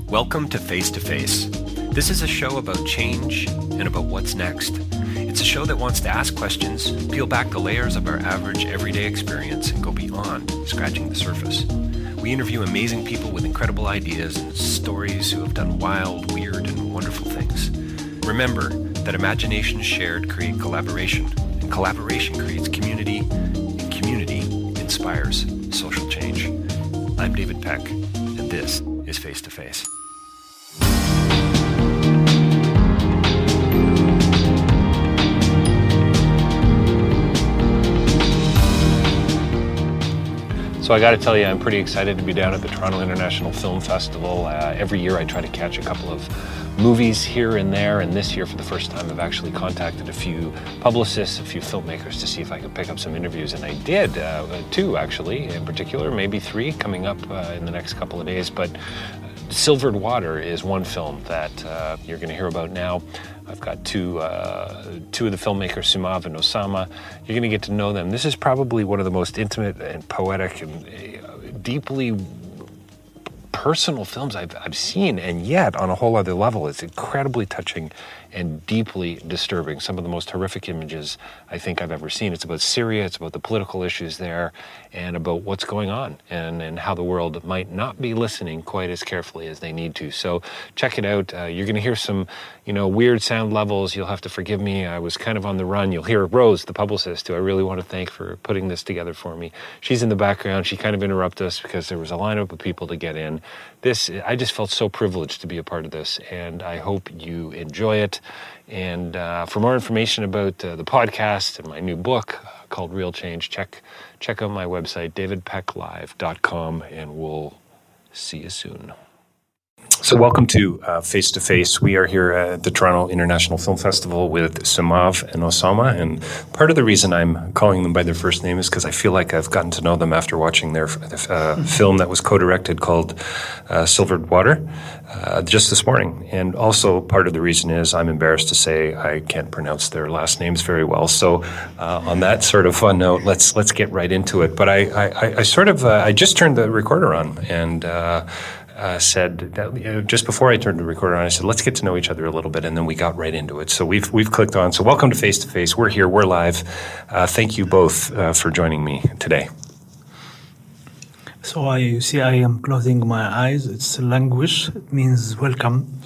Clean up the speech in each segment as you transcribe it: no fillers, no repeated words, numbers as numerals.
Welcome to Face to Face. This is a show about change and about what's next. It's a show that wants to ask questions, peel back the layers of our average everyday experience, and go beyond scratching the surface. We interview amazing people with incredible ideas and stories who have done wild, weird, and wonderful things. Remember that imagination shared create collaboration, and collaboration creates community, and community inspires social change. I'm David Peck, and this is Face to Face. So I got to tell you, I'm pretty excited to be down at the Toronto International Film Festival. Every year I try to catch a couple of movies here and there, and this year for the first time I've actually contacted a few publicists, a few filmmakers to see if I could pick up some interviews, and I did, two actually in particular, maybe three coming up in the next couple of days, but Silvered Water is one film that you're going to hear about now. I've got two of the filmmakers, Sumav and Osama. You're going to get to know them. This is probably one of the most intimate and poetic and deeply personal films I've seen, and yet on a whole other level, it's incredibly touching and deeply disturbing. Some of the most horrific images I think I've ever seen. It's about Syria, it's about the political issues there, and about what's going on, and how the world might not be listening quite as carefully as they need to. So check it out. You're going to hear some, weird sound levels. You'll have to forgive me. I was kind of on the run. You'll hear Rose, the publicist, who I really want to thank for putting this together for me. She's in the background. She kind of interrupted us because there was a lineup of people to get in. I just felt so privileged to be a part of this, and I hope you enjoy it. And for more information about the podcast and my new book called Real Change, check out my website, davidpecklive.com, and we'll see you soon. So welcome to Face to Face. We are here at the Toronto International Film Festival with Sumav and Osama, and part of the reason I'm calling them by their first name is because I feel like I've gotten to know them after watching their film that was co-directed called Silvered Water just this morning. And also part of the reason is I'm embarrassed to say I can't pronounce their last names very well. So on that sort of fun note, let's get right into it. But I just turned the recorder on and said that, just before I turned the recorder on, I said, let's get to know each other a little bit, and then we got right into it. So we've clicked on. So welcome to Face to Face. We're here. We're live. Thank you both for joining me today. So I am closing my eyes. It's language. It means welcome.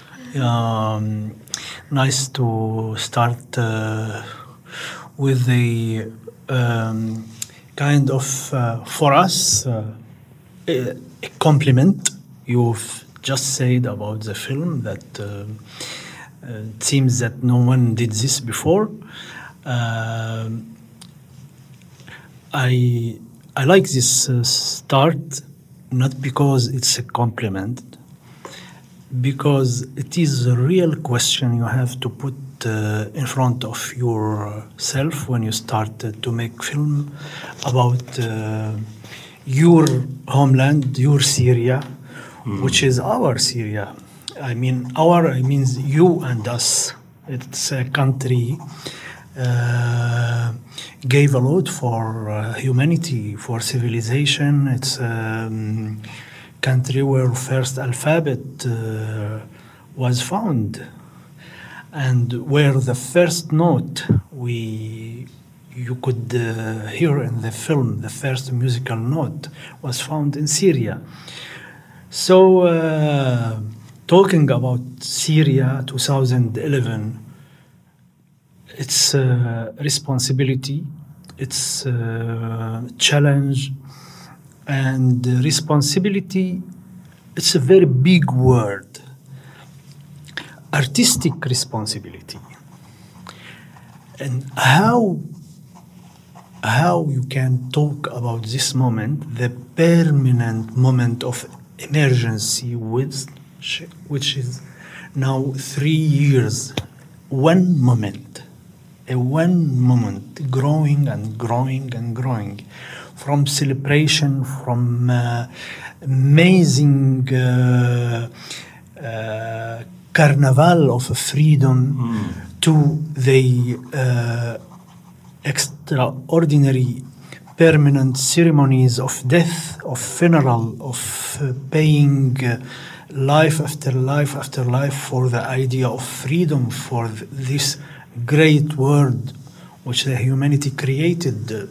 Nice to start with the kind of, for us, a compliment. You've just said about the film that it seems that no one did this before. I like this start, not because it's a compliment, because it is a real question you have to put in front of yourself when you start to make film about your homeland, your Syria, which is our Syria. I mean you and us. It's a country gave a lot for humanity, for civilization. It's a country where first alphabet was found, and where the first note you could hear in the film, the first musical note was found in Syria. So, talking about Syria 2011, it's a responsibility, it's a challenge, and responsibility, it's a very big word. Artistic responsibility. And how you can talk about this moment, the permanent moment of emergency, which is now 3 years, one moment, growing and growing and growing, from celebration, from amazing carnival of freedom to the extraordinary permanent ceremonies of death, of funeral, of paying life after life after life for the idea of freedom, for this great world which the humanity created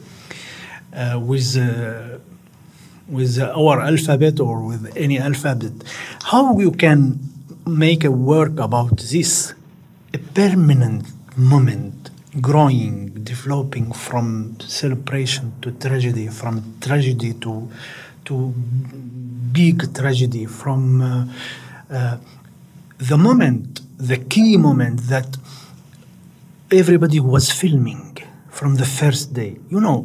with our alphabet or with any alphabet. How you can make a work about this, a permanent moment, growing, developing from celebration to tragedy, from tragedy to big tragedy, from the moment, the key moment that everybody was filming from the first day. You know,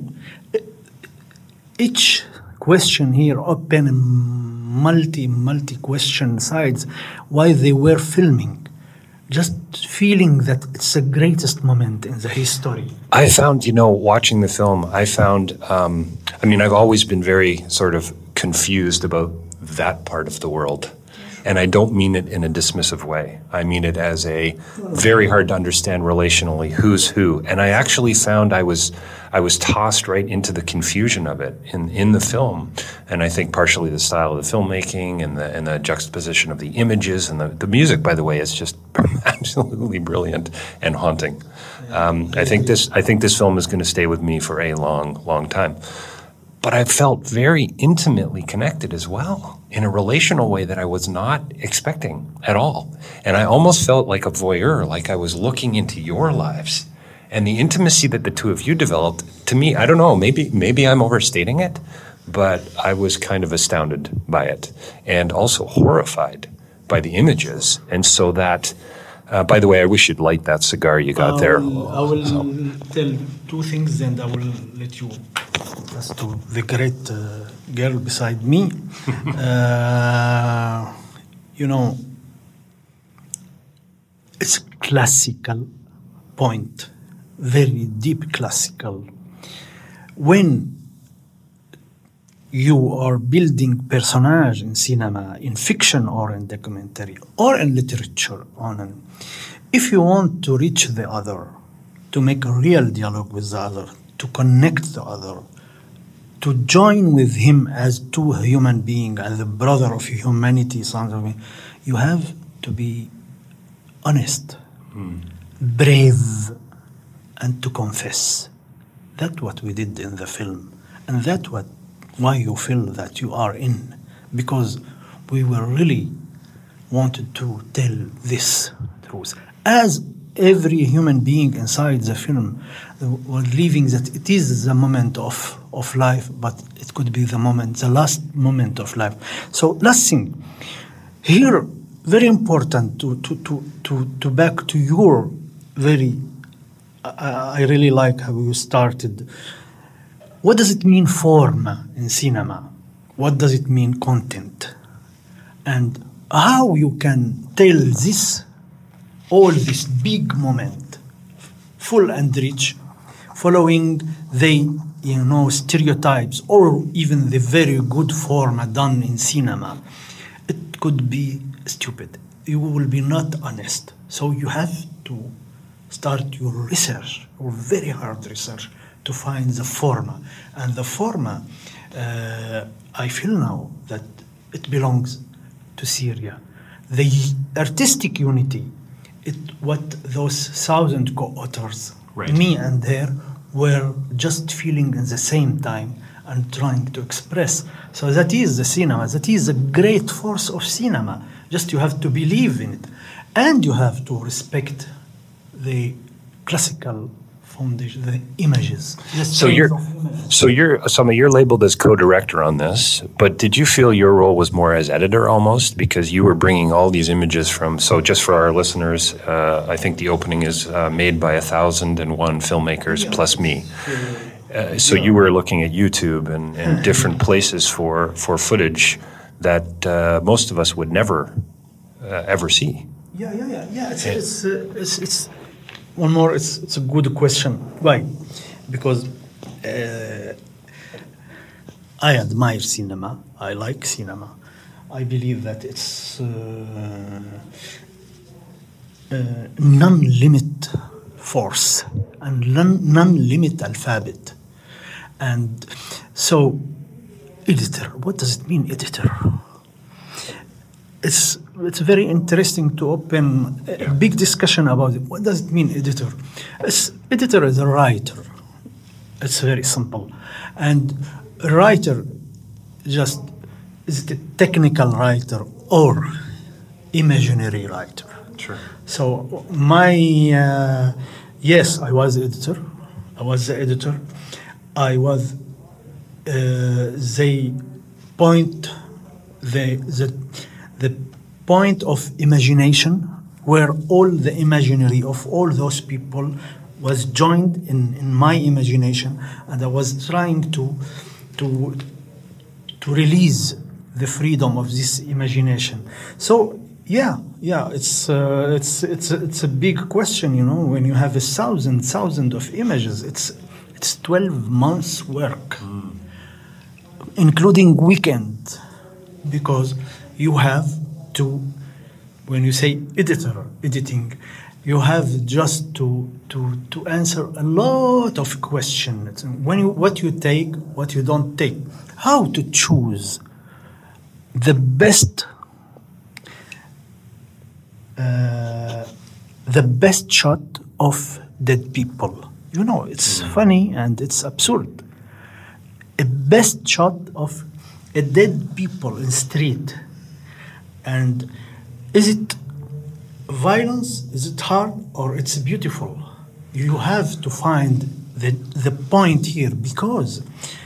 each question here open multi question sides why they were filming. Just feeling that it's the greatest moment in the history. I found, watching the film, I've always been very sort of confused about that part of the world. And I don't mean it in a dismissive way. I mean it as a very hard to understand relationally who's who. And I actually found I was tossed right into the confusion of it in the film. And I think partially the style of the filmmaking and the juxtaposition of the images and the music, by the way, is just absolutely brilliant and haunting. I think this film is going to stay with me for a long, long time. But I felt very intimately connected as well in a relational way that I was not expecting at all. And I almost felt like a voyeur, like I was looking into your lives. And the intimacy that the two of you developed, to me, I don't know, maybe I'm overstating it, but I was kind of astounded by it and also horrified by the images. And so that, by the way, I wish you'd light that cigar you got there. I will tell two things, and I will let you pass to the great girl beside me. It's a classical point, very deep classical. When you are building personage in cinema, in fiction or in documentary or in literature, if you want to reach the other, to make a real dialogue with the other, to connect the other, to join with him as two human beings, as a brother of humanity, you have to be honest, brave, and to confess. That's what we did in the film, and that's why you feel that you are in, because we were really wanted to tell this truth. As every human being inside the film were believing that it is the moment of life, but it could be the last moment of life. So last thing, here, very important to back to your very, I really like how you started. What does it mean form in cinema? What does it mean content? And how you can tell all this big moment, full and rich, following the stereotypes or even the very good form done in cinema. It could be stupid. You will be not honest. So you have to start your research, or very hard research, to find the forma. And the forma, I feel now that it belongs to Syria. The artistic unity, what those 1,000 co-authors, right, me and her, were just feeling at the same time and trying to express. So that is the cinema. That is the great force of cinema. Just you have to believe in it. And you have to respect the classical foundation, the images. So you're labeled as co-director on this, but did you feel your role was more as editor almost, because you were bringing all these images from? So just for our listeners, I think the opening is made by 1,001 filmmakers plus me. So you were looking at YouTube and different places for footage that most of us would never ever see. Yeah. It's one more. It's a good question. Why? Because I admire cinema. I like cinema. I believe that it's non-limit force and non-limit alphabet. And so, editor. What does it mean, editor? it's very interesting to open a big discussion about it. What does it mean, editor? Editor is a writer. It's very simple. And a writer just is it a technical writer or imaginary writer? Sure. So yes, I was editor. I was the editor. I was the point of imagination where all the imaginary of all those people was joined in my imagination, and I was trying to release the freedom of this imagination. So it's a big question, when you have a thousand of images. It's 12 months work, including weekend, because you have to, when you say editing, you have just to answer a lot of questions. What you take, what you don't take, how to choose the best shot of dead people. It's funny and it's absurd. A best shot of a dead people in street. And is it violence? Is it hard or it's beautiful? You have to find the point here because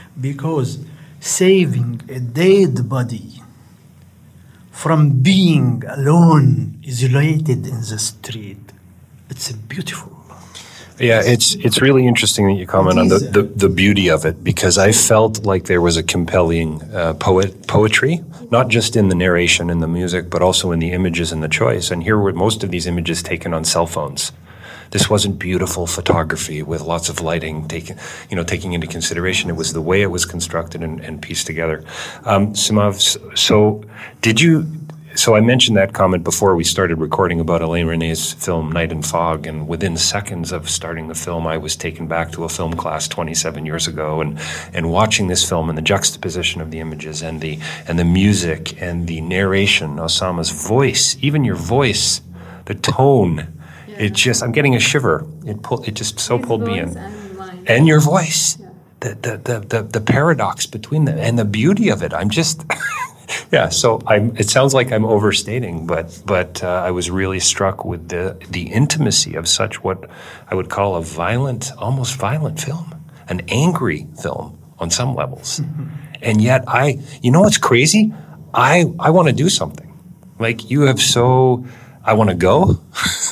saving a dead body from being alone, isolated in the street, it's beautiful. Yeah, it's really interesting that you comment on the beauty of it, because I felt like there was a compelling poetry, not just in the narration and the music, but also in the images and the choice. And here were most of these images taken on cell phones. This wasn't beautiful photography with lots of lighting taking into consideration. It was the way it was constructed and pieced together. Simav, so I mentioned that comment before we started recording about Alain René's film Night and Fog, and within seconds of starting the film, I was taken back to a film class 27 years ago, and watching this film and the juxtaposition of the images and the music and the narration, Osama's voice, even your voice, the tone, I'm getting a shiver. It just so pulled me in. And your voice, the paradox between them and the beauty of it. I'm just. Yeah, so it sounds like I'm overstating, but I was really struck with the intimacy of such what I would call a violent, almost violent film, an angry film on some levels. Mm-hmm. And yet what's crazy? I want to do something. Like I want to go.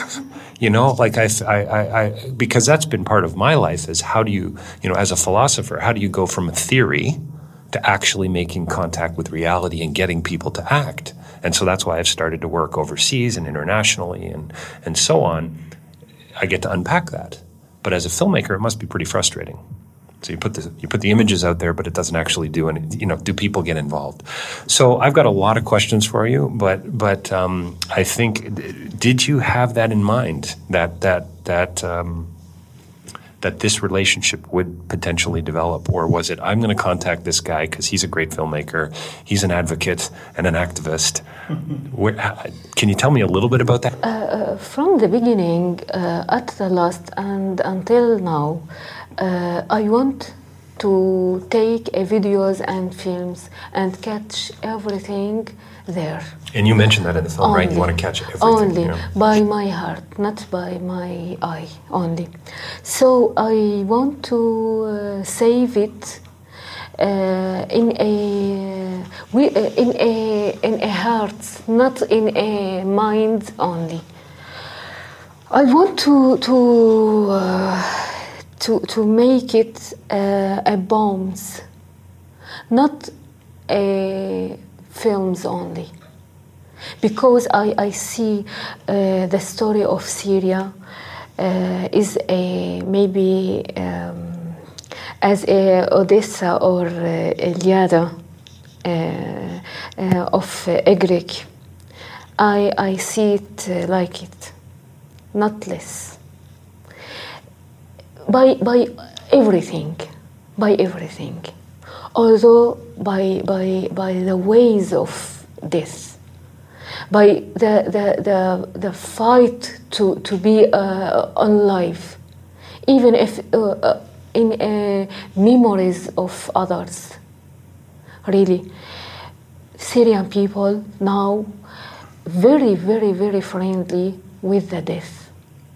I because that's been part of my life is how do you, as a philosopher, how do you go from a theory to actually making contact with reality and getting people to act? And so that's why I've started to work overseas and internationally and so on. I get to unpack that. But as a filmmaker, it must be pretty frustrating. So you put the images out there, but it doesn't actually do any, do people get involved? So I've got a lot of questions for you, but I think, did you have that in mind, that this relationship would potentially develop? Or was it, I'm going to contact this guy because he's a great filmmaker, he's an advocate and an activist? Can you tell me a little bit about that? From the beginning, at the last and until now, I want to take videos and films and catch everything there. And you mentioned that in the film, right? You want to catch everything. Only by my heart, not by my eye only. So I want to save it in a heart, not in a mind only. I want to make it a bombs, not a films only, because I see the story of Syria is maybe as a Odessa or Iliada of a Greek. I see it like it, not less. By everything, although by the ways of this, by the fight to be alive, even if in memories of others. Really, Syrian people now very, very, very friendly with the death.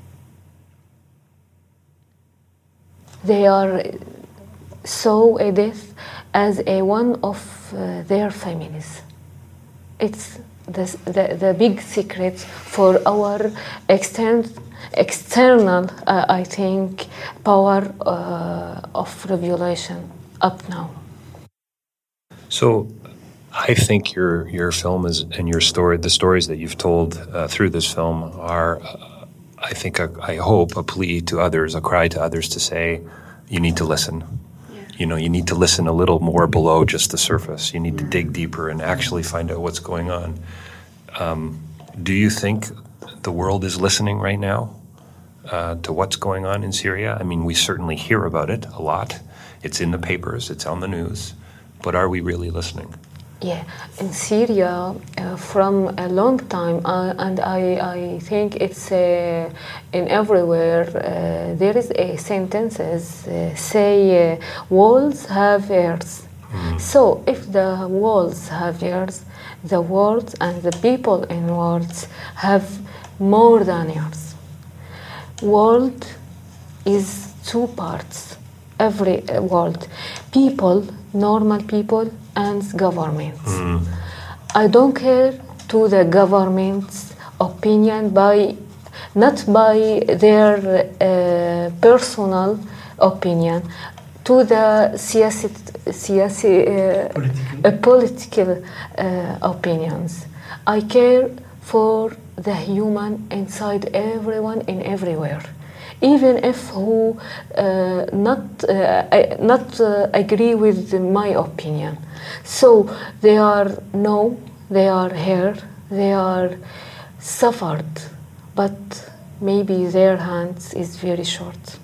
They are saw a death as a one of their families. It's the big secret for our external, I think, power of revelation up now. So, I think your film is, and your story, the stories that you've told through this film are, I think, I hope, a plea to others, a cry to others to say, you need to listen. You know, you need to listen a little more below just the surface. You need to dig deeper and actually find out what's going on. Do you think the world is listening right now to what's going on in Syria? I mean, we certainly hear about it a lot. It's in the papers, it's on the news. But are we really listening? Yeah, in Syria, from a long time, and I think it's in everywhere, there is a sentences say walls have ears. So if the walls have ears, the world and the people in worlds have more than ears. World is two parts. Every world, people, normal people, and governments. I don't care to the government's opinion not by their personal opinion, to the political opinions. I care for the human inside everyone and everywhere. Even if who not agree with my opinion. So they are here, they are suffered, but maybe their hands is very short.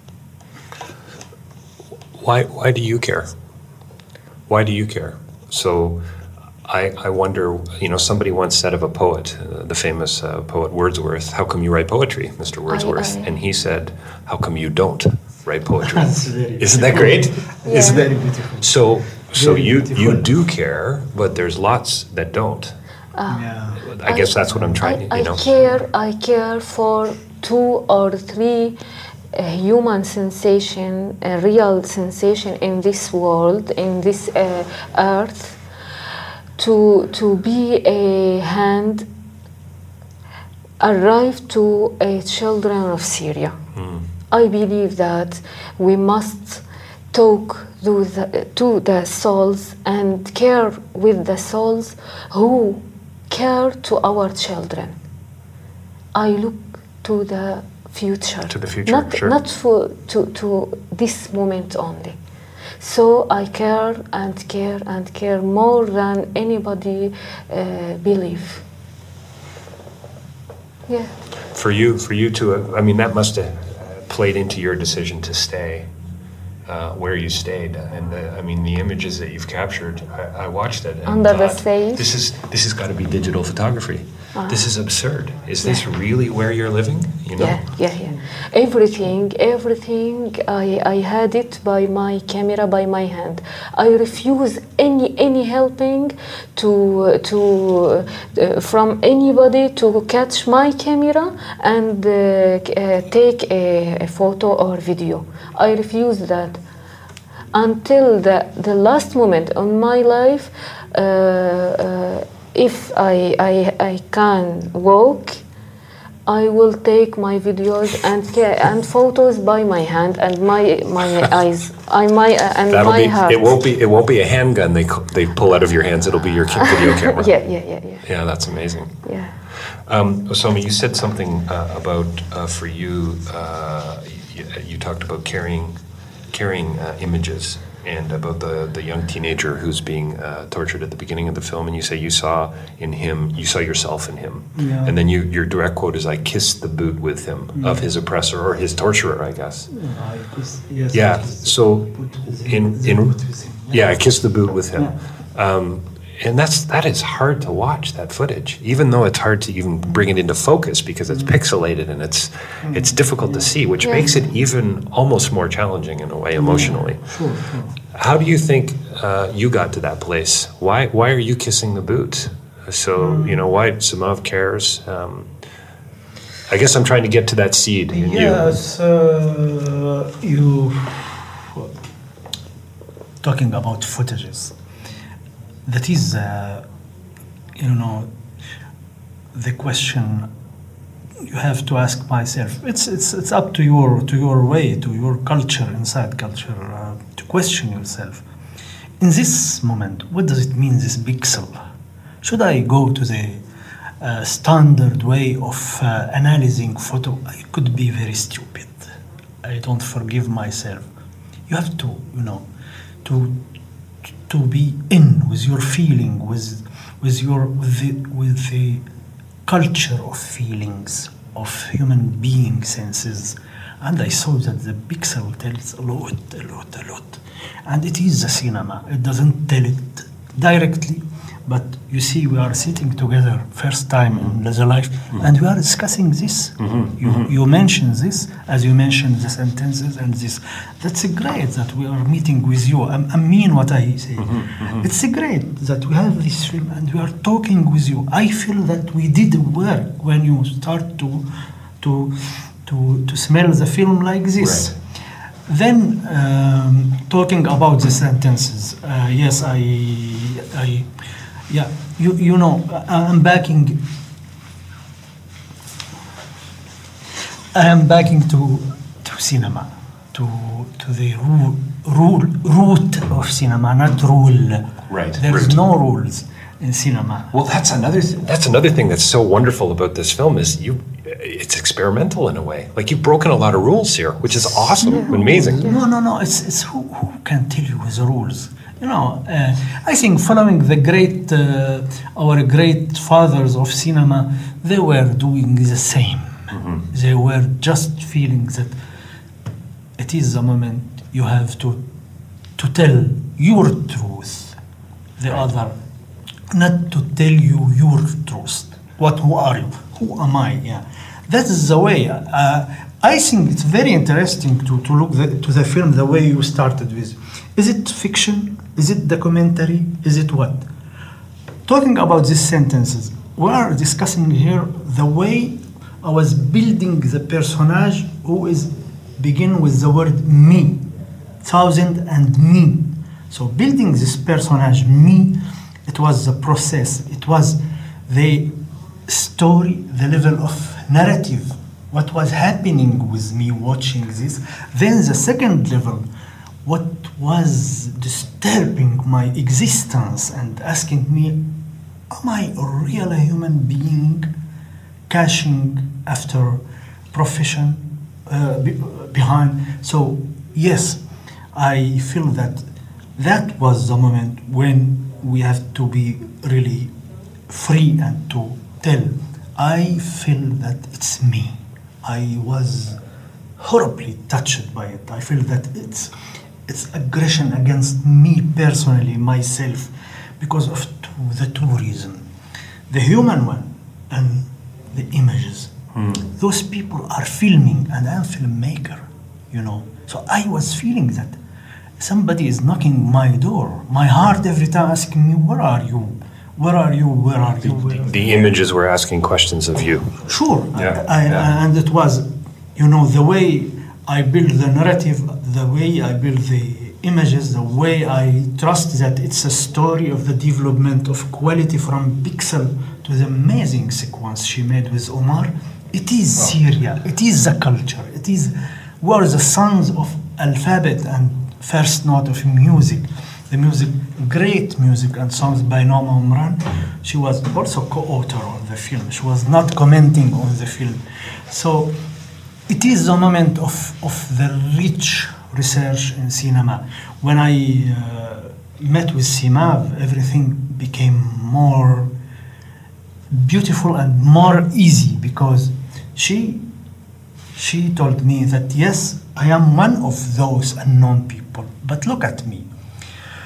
Why do you care? Why do you care? So I wonder, somebody once said of a poet, the famous poet Wordsworth, how come you write poetry, Mr. Wordsworth? And he said, how come you don't write poetry? Isn't that great? Yeah. Isn't that beautiful? So you do care, but there's lots that don't. I guess that's what I'm trying to, I care for 2 or 3 human sensation, a real sensation in this world, in this earth, to be a hand arrive to a children of Syria. I believe that we must talk to the souls and care with the souls who care to our children. I look to the future. To the future, sure. Not to this moment only. So I care and care and care more than anybody believe. Yeah. For you to, I mean, that must have played into your decision to stay where you stayed, and the images that you've captured, I watched it and under thought, the stage. This has got to be digital photography. This is absurd. Is this really where you're living? Yeah. Everything. I had it by my camera, by my hand. I refuse any helping from anybody to catch my camera and take a photo or video. I refuse that until the last moment on my life. If I can walk, I will take my videos and photos by my hand and my eyes, my heart. It won't be a handgun they pull out of your hands. It'll be your video camera. Yeah. Yeah, that's amazing. Yeah. Osama, you said something about for you. You talked about carrying images. And about the young teenager who's being tortured at the beginning of the film, and you say you saw yourself in him. Yeah. And then your direct quote is, "I kissed the boot with him of his oppressor or his torturer," I guess. Yes. Yeah. So I kissed the boot with him. And that is hard to watch, that footage, even though it's hard to even bring it into focus because it's pixelated and it's difficult to see, which makes it even almost more challenging in a way emotionally. Sure. How do you think you got to that place? Why are you kissing the boot? So, why Simav cares? I guess I'm trying to get to that seed in you. Yes, you talking about footages. That is, the question you have to ask myself. It's up to your way, to your culture, inside culture, to question yourself. In this moment, what does it mean, this pixel? Should I go to the standard way of analyzing photo? I could be very stupid. I don't forgive myself. You have to, to be in with your feeling, with the culture of feelings of human being senses. And I saw that the pixel tells a lot. And it is the cinema. It doesn't tell it directly, but you see, we are sitting together first time in the life, and we are discussing this. You mentioned this, as you mentioned the sentences and this. That's great that we are meeting with you. I mean what I say. It's great that we have this film and we are talking with you. I feel that we did work when you start to smell the film like this. Right. Then talking about the sentences, yes, I'm backing to cinema, to the root of cinema, not rule. Right. There's no rules in cinema. Well, that's another thing that's so wonderful about this film is it's experimental in a way. Like you've broken a lot of rules here, which is awesome, amazing. No. It's who can tell you the rules. I think following the our great fathers of cinema, they were doing the same. They were just feeling that it is the moment you have to tell your truth, the other, not to tell you your truth. Who are you? Who am I? Yeah, that is the way. I think it's very interesting to look to the film the way you started with. Is it fiction? Is it documentary? Is it what? Talking about these sentences, we are discussing here the way I was building the personage who is begin with the word me, thousand and me. So building this personage, me, it was the process. It was the story, the level of narrative, what was happening with me watching this. Then the second level, what was disturbing my existence and asking me, am I a real human being cashing after profession behind? So yes, I feel that was the moment when we have to be really free and to tell. I feel that it's me. I was horribly touched by it. I feel that it's aggression against me personally, myself, because of the two reasons. The human one and the images. Those people are filming and I'm a filmmaker, So I was feeling that somebody is knocking my door. My heart every time asking me, where are you? Where are you? Where are you? The images were asking questions of you. Sure. And it was, the way I build the narrative, the way I build the images, the way I trust that it's a story of the development of quality from pixel to the amazing sequence she made with Omar. It is Syria. It is the culture. It is where the sons of alphabet and first note of music. The music, great music and songs by Naama Umran. She was also co-author on the film. She was not commenting on the film. So it is the moment of the rich research in cinema. When I met with Simav, everything became more beautiful and more easy because she told me that yes, I am one of those unknown people, but look at me.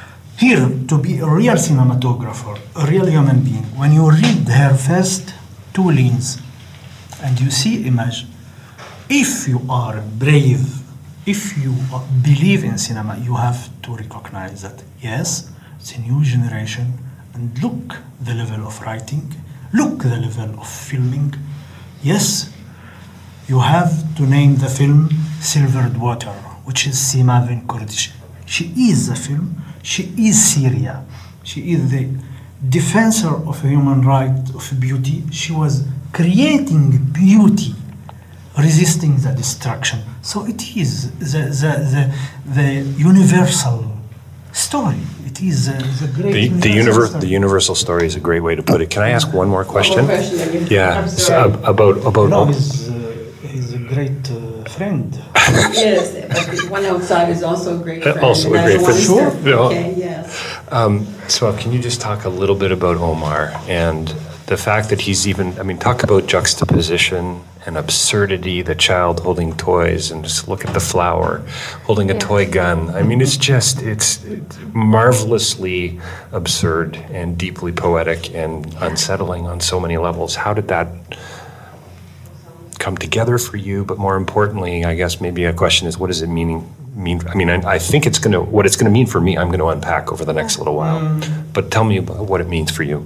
here to be a real cinematographer, a real human being. When you read her first two lines and you see image, if you are brave, if you believe in cinema, you have to recognize that, yes, it's a new generation, and look the level of writing, look the level of filming. Yes, you have to name the film Silvered Water, which is Sima Ben Kurdish. She is the film, she is Syria, she is the defensor of human right, of beauty. She was creating beauty, resisting the destruction. So it is the universal story. It is the great the universal story is a great way to put it. Can I ask one more question? One more question, then you- Yeah, I'm so, sorry. about No, he's a great friend. Yes, but the one outside is also a great friend. also a and I great don't want friend. to Sure. start- Yeah. Okay, yes. So can you just talk a little bit about Omar and the fact that he's even, I mean, talk about juxtaposition and absurdity, the child holding toys, and just look at the flower holding a Yeah. toy gun. I mean, it's marvelously absurd and deeply poetic and unsettling on so many levels. How did that come together for you? But more importantly, I guess maybe a question is, what does it mean? I mean, I think what it's gonna mean for me, I'm gonna unpack over the next little while. But tell me about what it means for you.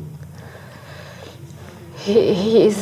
He is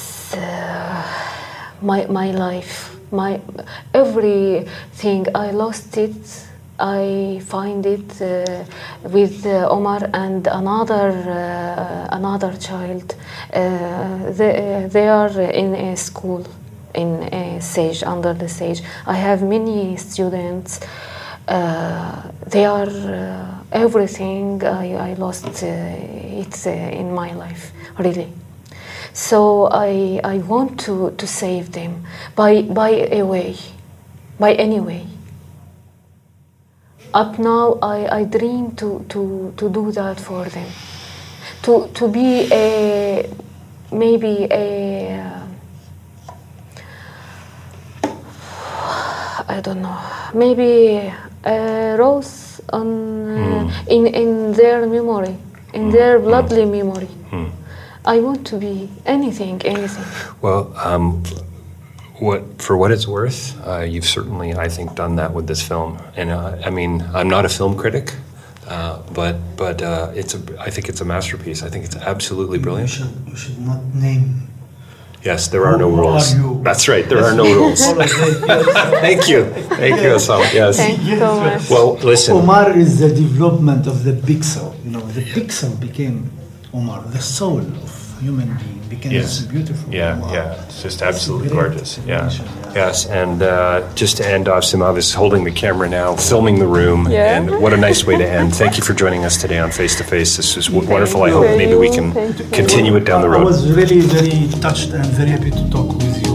my life, my everything. I lost it. I find it with Omar and another child. They are in a school in Sage, under the Sage. I have many students. They are everything. I lost it in my life, really. So I want to save them by any way. Up now, I dream to do that for them, to be maybe I don't know, maybe a rose on in their memory, in their bloodly memory. I want to be anything. Well, for what it's worth, you've certainly, I think, done that with this film. And I mean, I'm not a film critic, but I think it's a masterpiece. I think it's absolutely brilliant. You should not name. Yes, there are no Who rules. are you? That's right, there are no rules. Thank you, Assam. Yes. Thank you so much. Well, listen. Omar is the development of the pixel. You know, the pixel became Omar, the soul of human being became Yes. this beautiful. Yeah, Omar. yeah, it's just absolutely great gorgeous. Yeah, invention, yeah. yes, and just to end off, Simav is holding the camera now, filming the room, Yeah. and what a nice way to end. Thank you for joining us today on Face to Face. This was wonderful. I you. hope maybe we can Thank you. continue it down the I road. was really very touched and very happy to talk with you.